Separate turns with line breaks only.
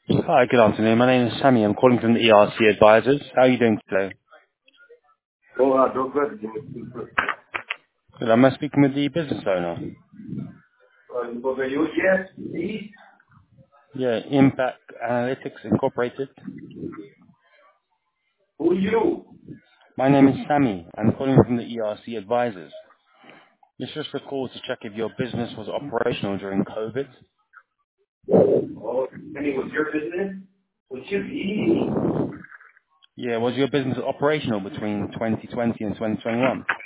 Hi, good afternoon. My name is Sammy. I'm calling from the ERC Advisors. How are you doing today?
Oh, don't go ahead.
Good. Am I speaking with the business owner?
Over you, yes, please.
Yeah, Impact Analytics Incorporated.
Who you?
My name is Sammy. I'm calling from the ERC Advisors. It's just a call to check if your business was operational during COVID.
Oh, any was your business? Was you easy?
Yeah, was your business operational between 2020 and 2021?